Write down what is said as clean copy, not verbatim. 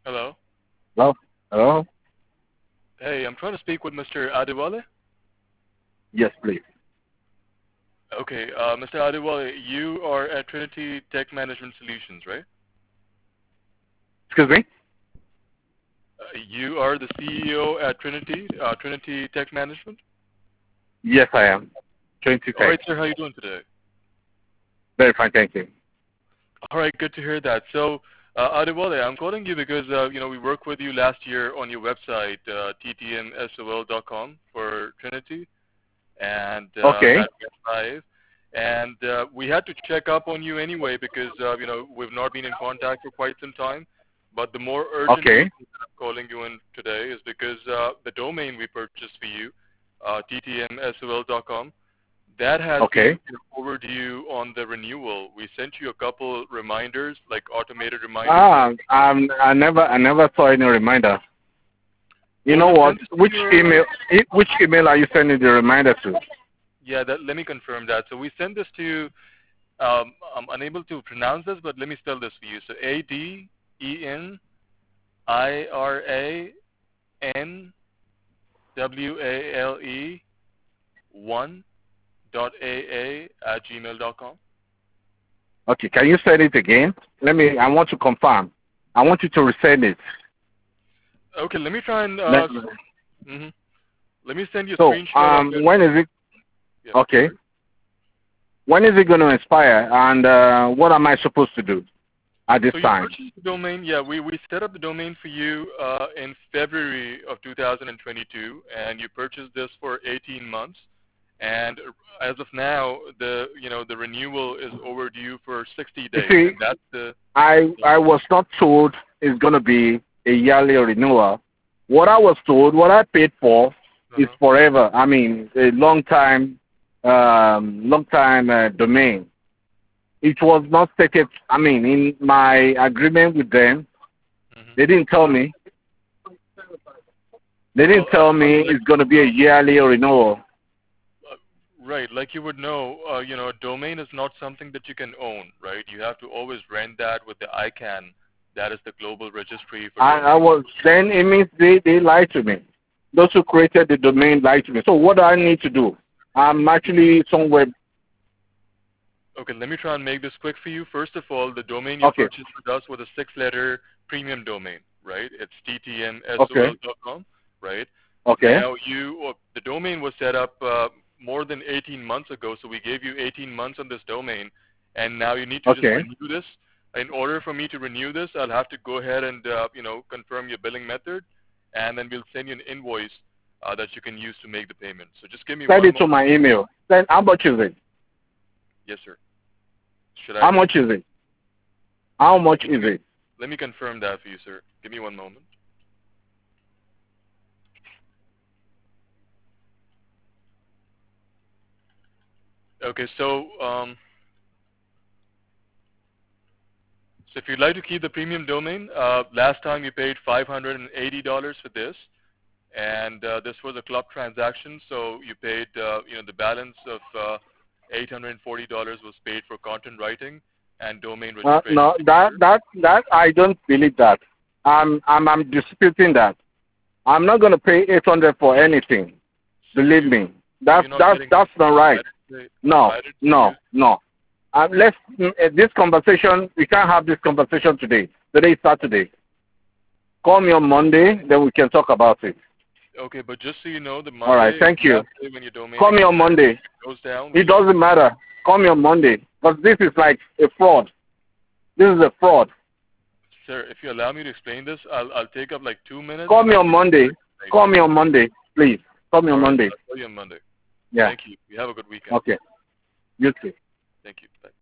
Hello. Hello? Hello? Hey, I'm trying to speak with Mr. Adewale. Yes, please. Okay, Mr. Adewale, you are at Trinity Tech Management Solutions, right? Excuse me? You are the CEO at Trinity Tech Management? Yes, I am. 20 All right, Tech. sir. How are you doing today? Very fine, thank you. All right, good to hear that. So, Adewale, I'm calling you because we worked with you last year on your website, ttmsol.com for Trinity, and Okay. that went live. And we had to check up on you anyway because we've not been in contact for quite some time. But the more urgent Okay. reason that I'm calling you in today is because the domain we purchased for you, ttmsol.com, that has Okay. been overdue on the renewal. We sent you a couple reminders, like automated reminders. I never saw any reminder. You Was know it what? sent to your? Which email are you sending the reminder to? Yeah, let me confirm that. So we sent this to. I'm unable to pronounce this, but let me spell this for you. So ADENIRANWALE 1.aa@gmail.com. Okay, can you send it again? I want to confirm. I want you to resend it. Okay, let me try and Let, let me send you a so, screenshot of it. when is it? Yeah, Okay. sorry. When is it going to expire, and what am I supposed to do at this So you time? purchased the domain. Yeah, we set up the domain for you in February of 2022, and you purchased this for 18 months. And as of now, the renewal is overdue for 60 You days, see, and that's the. I was not told it's going to be a yearly renewal. What I was told, what I paid for, is Uh-huh. forever. I mean, a long time domain. It was not stated. I mean, in my agreement with them, Mm-hmm. they didn't tell me. They Well, didn't tell me it's going to be a yearly renewal. right, like you would know, a domain is not something that you can own, right? You have to always rent that with the ICANN. That is the global registry for I domains. was then it means they lied to me. Those who created the domain lied to me. So what do I need to do? I'm actually somewhere. Okay, let me try and make this quick for you. First of all, the domain you Okay. purchased with us was a 6-letter premium domain, right? It's Okay. ttmsol.com, right? Okay. Now, the domain was set up more than 18 months ago, so we gave you 18 months on this domain, and now you need to just Okay. renew this. In order for me to renew this, I'll have to go ahead and confirm your billing method, and then we'll send you an invoice that you can use to make the payment. So just give me Send one it to moment. my email. Then how much is it? Yes, sir. Should How I? much is it? How much is it? Let me confirm that for you, sir. Give me one moment. Okay, so if you'd like to keep the premium domain, last time you paid $580 for this, and this was a club transaction, so you paid, the balance of $840 was paid for content writing and domain registration No, together. that I don't believe that. I'm disputing that. I'm not going to pay 800 for anything. So Believe me. That's you're not getting that's not right. No, why did no, you? no. This conversation. We can't have this conversation today. Today is Saturday. Call me on Monday, then we can talk about it. Okay, but just so you know, the All right. Monday is Thank the you. last day when your domain Call me on Monday. goes down. It doesn't matter. Call me on Monday. Because this is like a fraud. This is a fraud. Sir, if you allow me to explain this, I'll take up like 2 minutes. Call And me I'll on Monday. Call me on Monday, please. Call me on All right, Monday. I'll call you on Monday. Yeah. Thank you. You have a good weekend. Okay. You too. Thank you. Bye.